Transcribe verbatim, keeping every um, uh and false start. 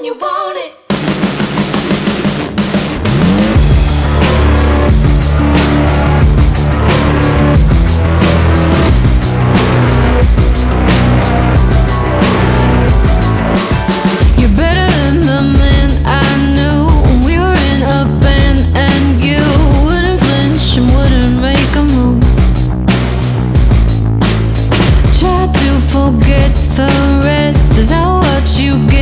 you want it. You're better than the man I knew. We were in a band and you wouldn't flinch and wouldn't make a move. Try to forget the rest. Is that what you get?